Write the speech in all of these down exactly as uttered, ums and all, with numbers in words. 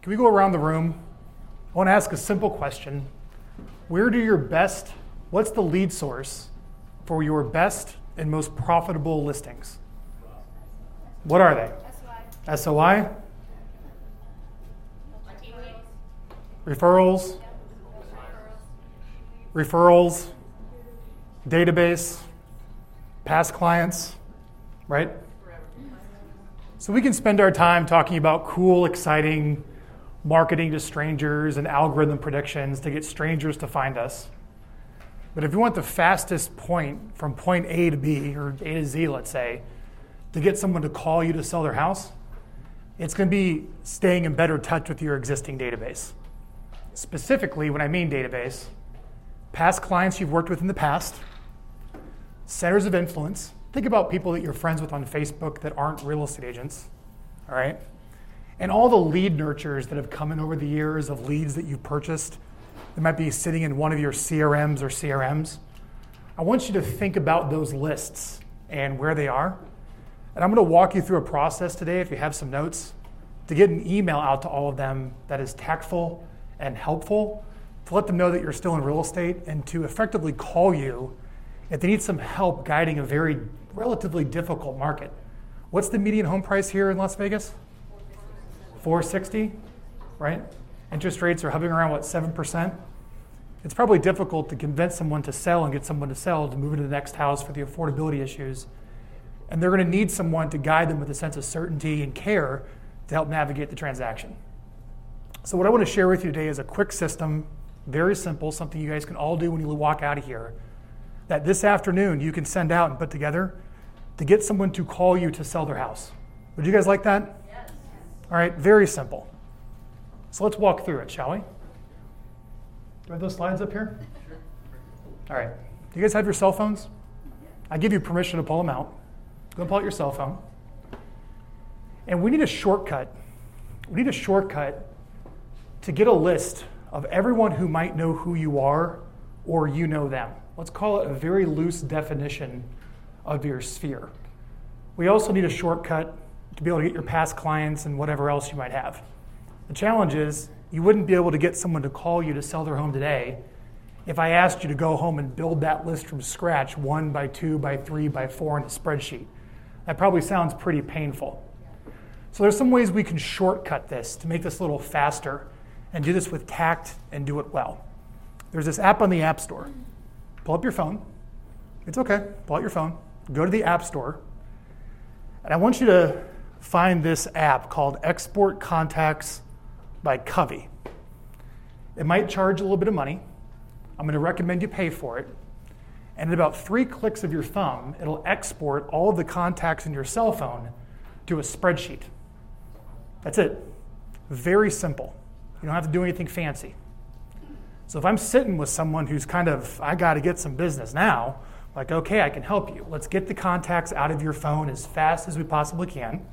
Can we go around the room? I want to ask a simple question. Where do your best, what's the lead source for your best and most profitable listings? What are they? S O I? Referrals? Referrals? Database? Past clients? Right? So we can spend our time talking about cool, exciting marketing to strangers and algorithm predictions to get strangers to find us. But if you want the fastest point from point A to B, or A to Z, let's say, to get someone to call you to sell their house, it's going to be staying in better touch with your existing database. Specifically, when I mean database, past clients you've worked with in the past, centers of influence. Think about people that you're friends with on Facebook that aren't real estate agents, all right? And all the lead nurtures that have come in over the years of leads that you've purchased that might be sitting in one of your C R Ms or C R Ms. I want you to think about those lists and where they are. And I'm going to walk you through a process today, if you have some notes, to get an email out to all of them that is tactful and helpful, to let them know that you're still in real estate and to effectively call you if they need some help guiding a very relatively difficult market. What's the median home price here in Las Vegas? four sixty, right? Interest rates are hovering around, what, seven percent? It's probably difficult to convince someone to sell and get someone to sell to move into the next house for the affordability issues. And they're going to need someone to guide them with a sense of certainty and care to help navigate the transaction. So what I want to share with you today is a quick system, very simple, something you guys can all do when you walk out of here, that this afternoon you can send out and put together to get someone to call you to sell their house. Would you guys like that? Yes. All right, very simple. So let's walk through it, shall we? Do you have those slides up here? Sure. All right. Do you guys have your cell phones? I give you permission to pull them out. Go and pull out your cell phone. And we need a shortcut. We need a shortcut to get a list of everyone who might know who you are or you know them. Let's call it a very loose definition of your sphere. We also need a shortcut to be able to get your past clients and whatever else you might have. The challenge is you wouldn't be able to get someone to call you to sell their home today if I asked you to go home and build that list from scratch, one by two by three by four in a spreadsheet. That probably sounds pretty painful. So there's some ways we can shortcut this to make this a little faster and do this with tact and do it well. There's this app on the App Store. Pull up your phone. It's okay. Pull out your phone. Go to the App Store. And I want you to find this app called Export Contacts by Covey. It might charge a little bit of money. I'm going to recommend you pay for it. And in about three clicks of your thumb, it'll export all of the contacts in your cell phone to a spreadsheet. That's it. Very simple. You don't have to do anything fancy. So if I'm sitting with someone who's kind of, I got to get some business now, like, okay, I can help you. Let's get the contacts out of your phone as fast as we possibly can.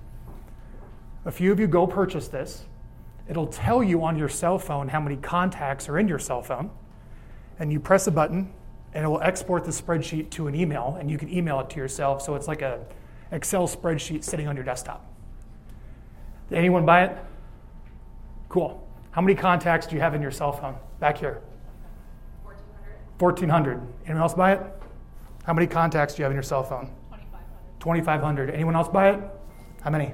A few of you go purchase this. It'll tell you on your cell phone how many contacts are in your cell phone. And you press a button, and it will export the spreadsheet to an email, and you can email it to yourself. So it's like an Excel spreadsheet sitting on your desktop. Did anyone buy it? Cool. How many contacts do you have in your cell phone? Back here. fourteen hundred. Anyone else buy it? How many contacts do you have in your cell phone? twenty-five hundred. Anyone else buy it? How many?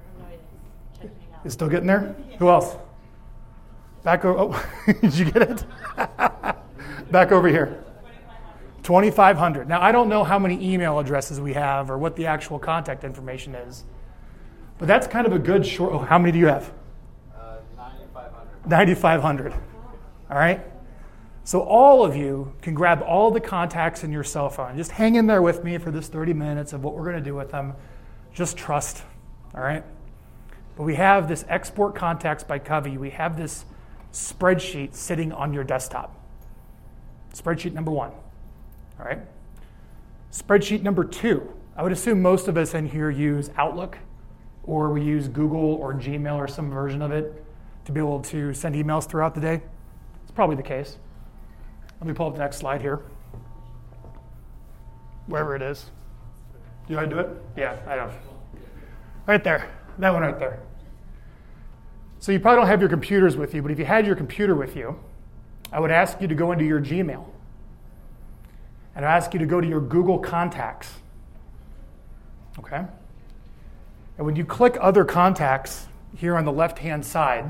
It's still getting there? Who else? Back over. Oh, did you get it? Back over here. twenty-five hundred. Now, I don't know how many email addresses we have or what the actual contact information is, but that's kind of a good short. Oh, how many do you have? Uh, ninety-five hundred. ninety-five hundred. All right? So all of you can grab all the contacts in your cell phone. Just hang in there with me for this thirty minutes of what we're going to do with them. Just trust. All right? But we have this Export Contacts by Covey. We have this spreadsheet sitting on your desktop. Spreadsheet number one. All right? Spreadsheet number two. I would assume most of us in here use Outlook, or we use Google or Gmail or some version of it to be able to send emails throughout the day. It's probably the case. Let me pull up the next slide here. Wherever it is. Do you want to do it? Yeah, I know. Right there. That one right there. So you probably don't have your computers with you, but if you had your computer with you, I would ask you to go into your Gmail. And I'd ask you to go to your Google Contacts. Okay? And when you click Other Contacts here on the left-hand side,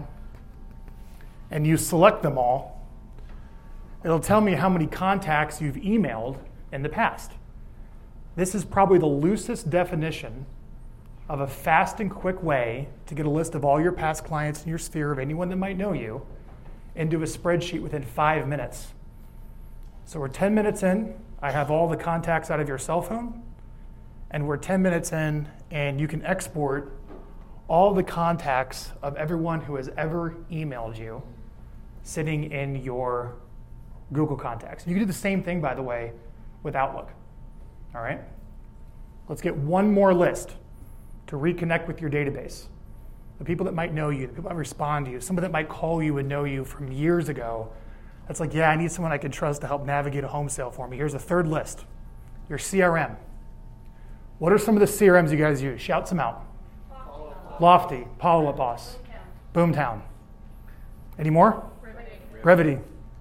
and you select them all, it'll tell me how many contacts you've emailed in the past. This is probably the loosest definition of a fast and quick way to get a list of all your past clients in your sphere of anyone that might know you into a spreadsheet within five minutes. So we're ten minutes in, I have all the contacts out of your cell phone, and we're ten minutes in, and you can export all the contacts of everyone who has ever emailed you sitting in your Google Contacts. You can do the same thing, by the way, with Outlook. All right? Let's get one more list to reconnect with your database. The people that might know you, the people that respond to you, someone that might call you and know you from years ago. That's like, yeah, I need someone I can trust to help navigate a home sale for me. Here's a third list. Your C R M. What are some of the C R Ms you guys use? Shout some out. Lofty, Follow Up Boss, Boomtown. Any more? Brevity. Brevity.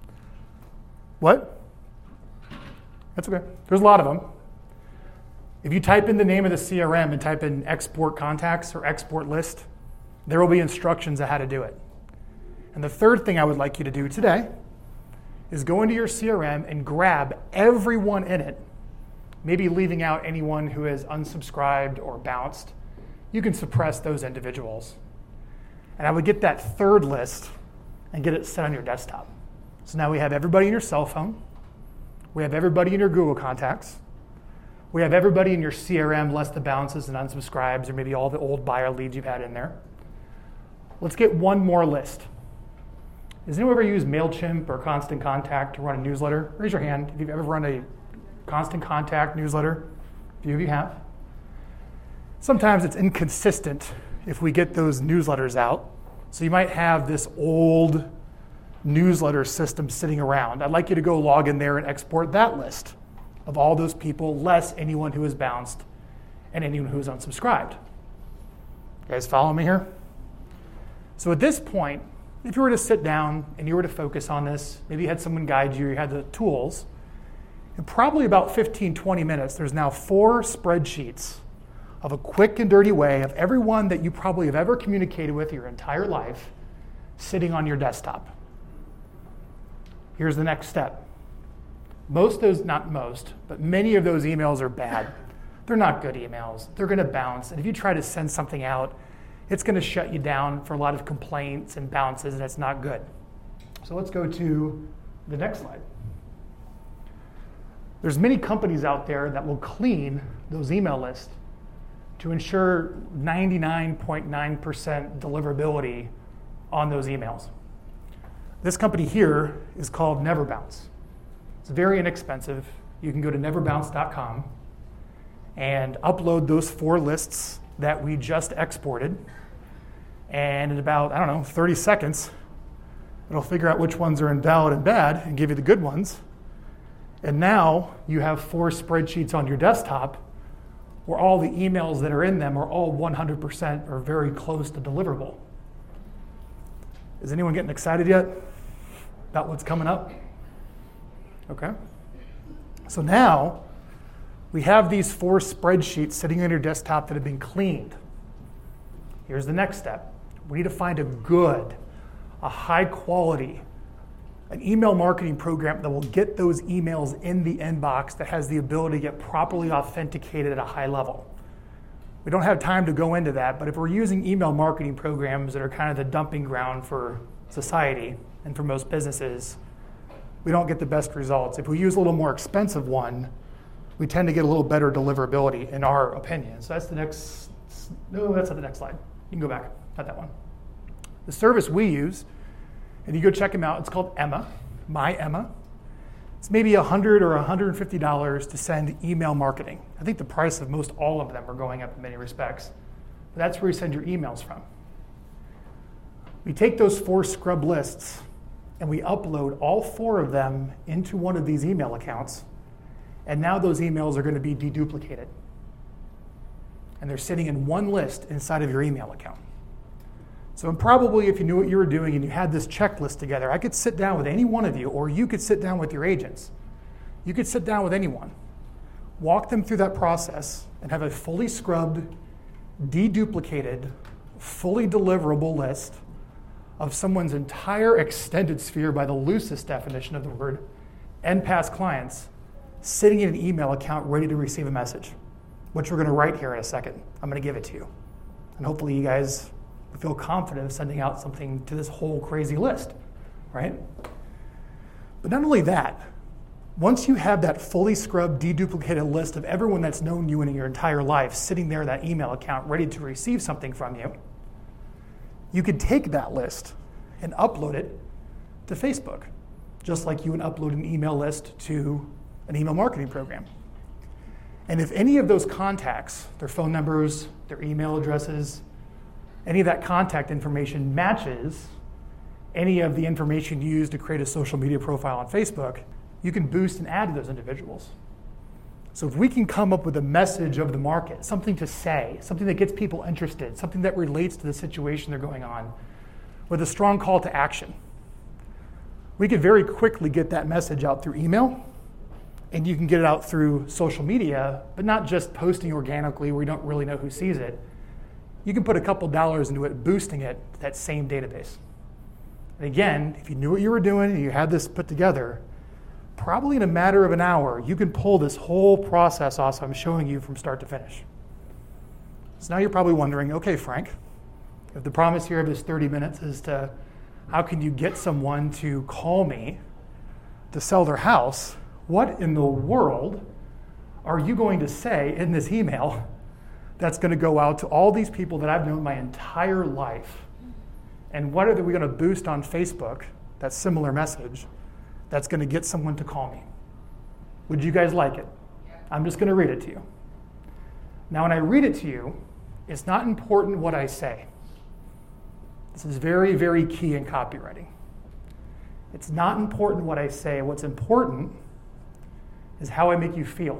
What? That's okay. There's a lot of them. If you type in the name of the C R M and type in export contacts or export list, there will be instructions on how to do it. And the third thing I would like you to do today is go into your C R M and grab everyone in it, maybe leaving out anyone who has unsubscribed or bounced. You can suppress those individuals. And I would get that third list and get it set on your desktop. So now we have everybody in your cell phone. We have everybody in your Google Contacts. We have everybody in your C R M, less the bounces and unsubscribes, or maybe all the old buyer leads you've had in there. Let's get one more list. Has anyone ever used MailChimp or Constant Contact to run a newsletter? Raise your hand if you've ever run a Constant Contact newsletter. A few of you have. Sometimes it's inconsistent if we get those newsletters out. So you might have this old newsletter system sitting around. I'd like you to go log in there and export that list of all those people, less anyone who has bounced and anyone who is unsubscribed. You guys follow me here? So at this point, if you were to sit down and you were to focus on this, maybe you had someone guide you, you had the tools, in probably about fifteen, twenty minutes, there's now four spreadsheets of a quick and dirty way of everyone that you probably have ever communicated with your entire life sitting on your desktop. Here's the next step. Most of those, not most, but many of those emails are bad. They're not good emails. They're going to bounce. And if you try to send something out, it's going to shut you down for a lot of complaints and bounces, and it's not good. So let's go to the next slide. There's many companies out there that will clean those email lists to ensure ninety-nine point nine percent deliverability on those emails. This company here is called NeverBounce. It's very inexpensive. You can go to never bounce dot com and upload those four lists that we just exported. And in about, I don't know, thirty seconds, it'll figure out which ones are invalid and bad and give you the good ones. And now you have four spreadsheets on your desktop where all the emails that are in them are all one hundred percent or very close to deliverable. Is anyone getting excited yet about what's coming up? Okay. So now we have these four spreadsheets sitting on your desktop that have been cleaned. Here's the next step. We need to find a good, a high quality, an email marketing program that will get those emails in the inbox that has the ability to get properly authenticated at a high level. We don't have time to go into that, but if we're using email marketing programs that are kind of the dumping ground for society and for most businesses, we don't get the best results. If we use a little more expensive one, we tend to get a little better deliverability in our opinion. So that's the next, no, that's not the next slide. You can go back, not that one. The service we use, and you go check them out, it's called Emma, My Emma. It's maybe one hundred dollars or one hundred fifty dollars to send email marketing. I think the price of most all of them are going up in many respects. But that's where you send your emails from. We take those four scrub lists and we upload all four of them into one of these email accounts. And now those emails are going to be deduplicated. And they're sitting in one list inside of your email account. So probably if you knew what you were doing and you had this checklist together, I could sit down with any one of you, or you could sit down with your agents. You could sit down with anyone, walk them through that process, and have a fully scrubbed, deduplicated, fully deliverable list of someone's entire extended sphere by the loosest definition of the word, and past clients, sitting in an email account ready to receive a message, which we're going to write here in a second. I'm going to give it to you. And hopefully you guys feel confident of sending out something to this whole crazy list, right? But not only that, once you have that fully scrubbed, deduplicated list of everyone that's known you in your entire life sitting there in that email account ready to receive something from you, you could take that list and upload it to Facebook, just like you would upload an email list to an email marketing program. And if any of those contacts, their phone numbers, their email addresses, any of that contact information matches any of the information used to create a social media profile on Facebook, you can boost and add to those individuals. So if we can come up with a message of the market, something to say, something that gets people interested, something that relates to the situation they're going on, with a strong call to action, we could very quickly get that message out through email, and you can get it out through social media, but not just posting organically where you don't really know who sees it. You can put a couple dollars into it, boosting it to that same database. And again, if you knew what you were doing and you had this put together, probably in a matter of an hour, you can pull this whole process off I'm showing you from start to finish. So now you're probably wondering, okay, Frank, if the promise here of this thirty minutes is to how can you get someone to call me to sell their house, what in the world are you going to say in this email that's going to go out to all these people that I've known my entire life? And what are we going to boost on Facebook, that similar message, that's going to get someone to call me? Would you guys like it? I'm just going to read it to you. Now, when I read it to you, it's not important what I say. This is very, very key in copywriting. It's not important what I say. What's important is how I make you feel.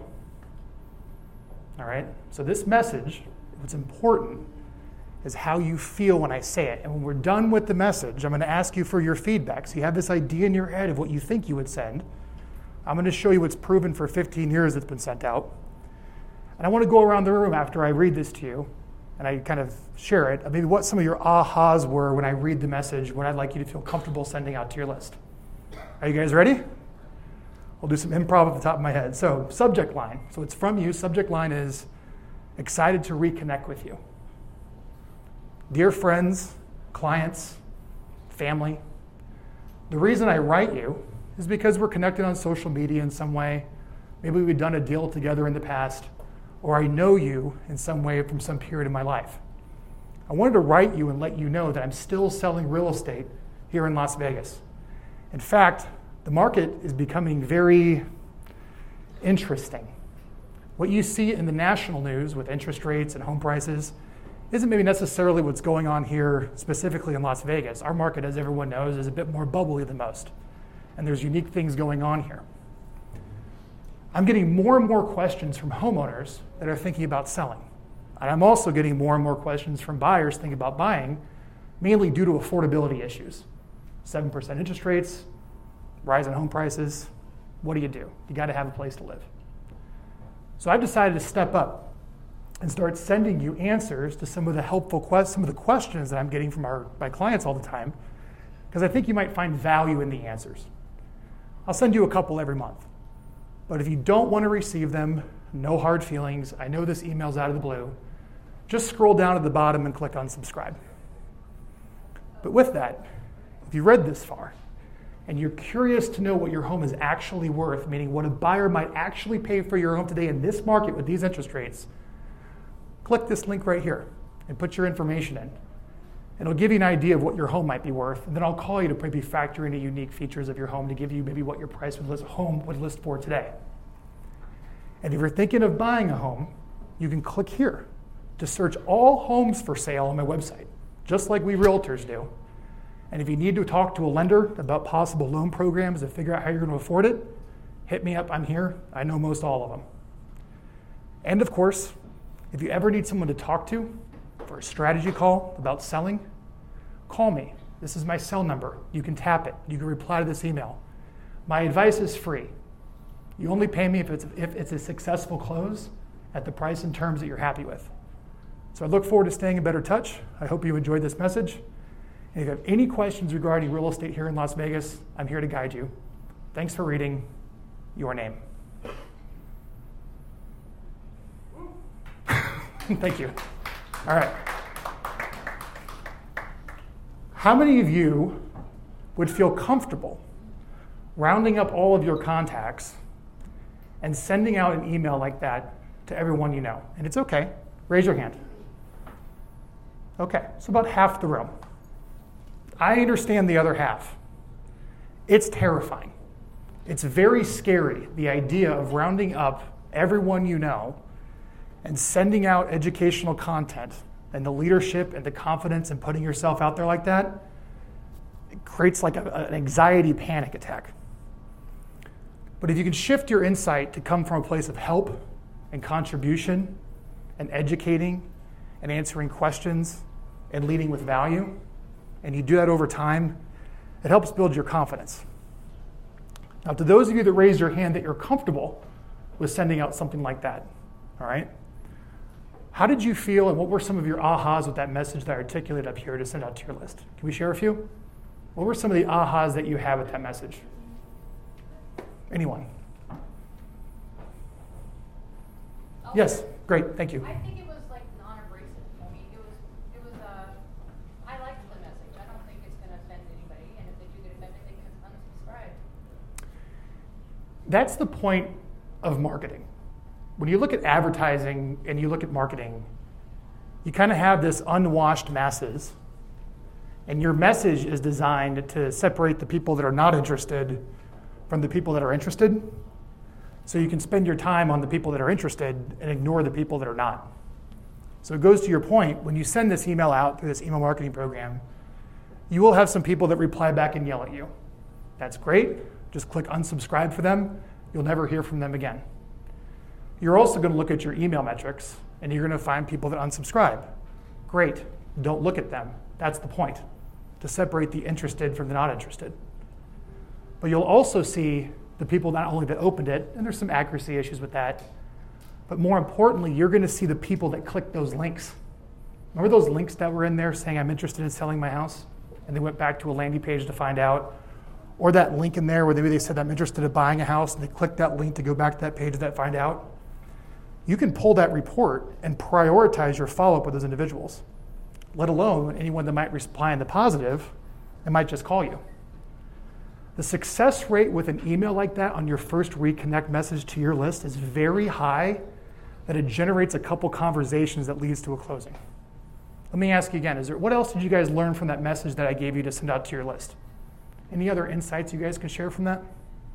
All right? So this message, what's important is how you feel when I say it. And when we're done with the message, I'm going to ask you for your feedback. So you have this idea in your head of what you think you would send. I'm going to show you what's proven for fifteen years that's been sent out. And I want to go around the room after I read this to you, and I kind of share it, maybe what some of your ahas were when I read the message, what I'd like you to feel comfortable sending out to your list. Are you guys ready? We'll do some improv at the top of my head. So subject line. So it's from you. Subject line is excited to reconnect with you. Dear friends, clients, family, the reason I write you is because we're connected on social media in some way. Maybe we've done a deal together in the past, or I know you in some way from some period of my life. I wanted to write you and let you know that I'm still selling real estate here in Las Vegas. In fact, the market is becoming very interesting. What you see in the national news with interest rates and home prices isn't maybe necessarily what's going on here specifically in Las Vegas. Our market, as everyone knows, is a bit more bubbly than most. And there's unique things going on here. I'm getting more and more questions from homeowners that are thinking about selling. And I'm also getting more and more questions from buyers thinking about buying, mainly due to affordability issues. seven percent interest rates, rise in home prices. What do you do? You got to have a place to live. So I've decided to step up and start sending you answers to some of the helpful questions, some of the questions that I'm getting from our, my clients all the time, because I think you might find value in the answers. I'll send you a couple every month. But if you don't want to receive them, no hard feelings. I know this email's out of the blue. Just scroll down to the bottom and click on subscribe. But with that, if you read this far, and you're curious to know what your home is actually worth, meaning what a buyer might actually pay for your home today in this market with these interest rates, click this link right here and put your information in. It'll give you an idea of what your home might be worth, and then I'll call you to maybe factor in the unique features of your home to give you maybe what your price would list, home would list for today. And if you're thinking of buying a home, you can click here to search all homes for sale on my website, just like we realtors do. And if you need to talk to a lender about possible loan programs to figure out how you're going to afford it, hit me up. I'm here. I know most all of them. And of course, if you ever need someone to talk to for a strategy call about selling, call me. This is my cell number. You can tap it. You can reply to this email. My advice is free. You only pay me if it's, if it's a successful close at the price and terms that you're happy with. So I look forward to staying in better touch. I hope you enjoyed this message. And if you have any questions regarding real estate here in Las Vegas, I'm here to guide you. Thanks for reading. Your name. Thank you. All right. How many of you would feel comfortable rounding up all of your contacts and sending out an email like that to everyone you know? And it's okay. Raise your hand. Okay, so about half the room. I understand the other half. It's terrifying. It's very scary, the idea of rounding up everyone you know and sending out educational content, and the leadership and the confidence and putting yourself out there like that. It creates like a, an anxiety panic attack. But if you can shift your insight to come from a place of help and contribution and educating and answering questions and leading with value, and you do that over time, it helps build your confidence. Now, to those of you that raised your hand that you're comfortable with sending out something like that, all right? How did you feel, and what were some of your ahas with that message that I articulated up here to send out to your list? Can we share a few? What were some of the ahas that you had with that message? Anyone? Oh, Yes, great, thank you. I think it was like non-abrasive. I mean, it was, it was, uh, I liked the message. I don't think it's going to offend anybody, and if they do get offended, they can unsubscribe. That's the point of marketing. When you look at advertising and you look at marketing, you kind of have this unwashed masses, and your message is designed to separate the people that are not interested from the people that are interested, so you can spend your time on the people that are interested and ignore the people that are not. So it goes to your point, when you send this email out through this email marketing program, you will have some people that reply back and yell at you. That's great. Just click unsubscribe for them. You'll never hear from them again. You're also going to look at your email metrics, and you're going to find people that unsubscribe. Great. Don't look at them. That's the point, to separate the interested from the not interested. But you'll also see the people not only that opened it, and there's some accuracy issues with that, but more importantly, you're going to see the people that clicked those links. Remember those links that were in there saying, I'm interested in selling my house? And they went back to a landing page to find out. Or that link in there where maybe they said, I'm interested in buying a house, and they clicked that link to go back to that page to find out. You can pull that report and prioritize your follow-up with those individuals, let alone anyone that might reply in the positive and might just call you. The success rate with an email like that on your first reconnect message to your list is very high, that it generates a couple conversations that leads to a closing. Let me ask you again, is there, what else did you guys learn from that message that I gave you to send out to your list? Any other insights you guys can share from that?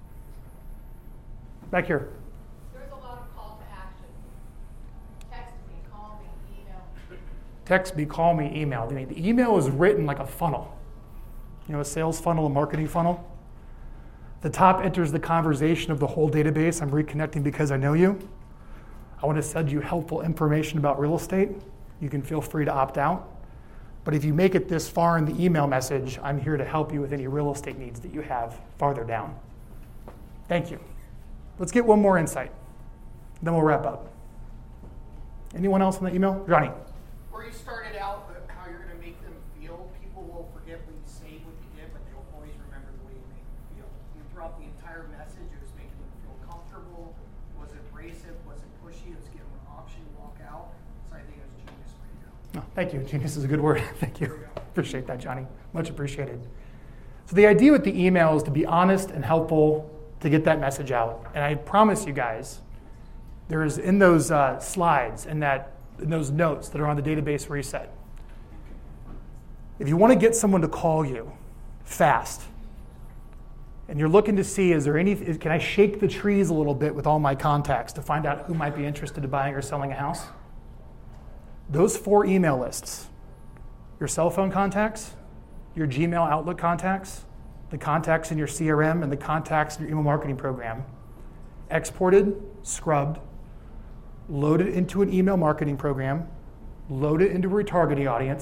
Back here. There's a lot of call to action. Text me, call me, email. Text me, call me, email. I mean, the email is written like a funnel. You know, a sales funnel, a marketing funnel. The top enters the conversation of the whole database. I'm reconnecting because I know you. I want to send you helpful information about real estate. You can feel free to opt out. But if you make it this far in the email message, I'm here to help you with any real estate needs that you have farther down. Thank you. Let's get one more insight. Then we'll wrap up. Anyone else on the email? Johnny. Where you started out, how you're going to make them feel, people will forget what you say, what you did, but they'll always remember the way you made them feel. And throughout the entire message, it was making them feel comfortable. Was it abrasive? Was it pushy? It was giving them an option to walk out. So I think it was genius for you. Oh, thank you. Genius is a good word. Thank you. Appreciate that, Johnny. Much appreciated. So the idea with the email is to be honest and helpful to get that message out. And I promise you guys, there is in those uh, slides, in, that, in those notes that are on the database reset, if you want to get someone to call you fast, and you're looking to see, is there any, can I shake the trees a little bit with all my contacts to find out who might be interested in buying or selling a house? Those four email lists, your cell phone contacts, your Gmail Outlook contacts, the contacts in your C R M, and the contacts in your email marketing program, exported, scrubbed, loaded into an email marketing program, loaded into a retargeting audience,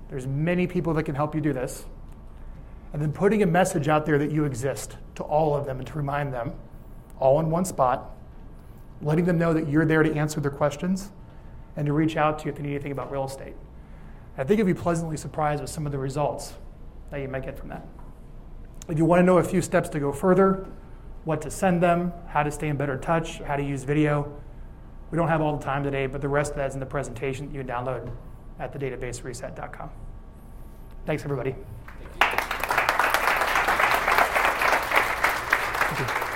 There's many people that can help you do this. And then putting a message out there that you exist to all of them and to remind them, all in one spot, letting them know that you're there to answer their questions and to reach out to you if they need anything about real estate. I think you'll be pleasantly surprised with some of the results that you might get from that. If you want to know a few steps to go further, what to send them, how to stay in better touch, how to use video, we don't have all the time today, but the rest of that is in the presentation that you can download at the database reset dot com. Thanks, everybody. Thank you. Thank you.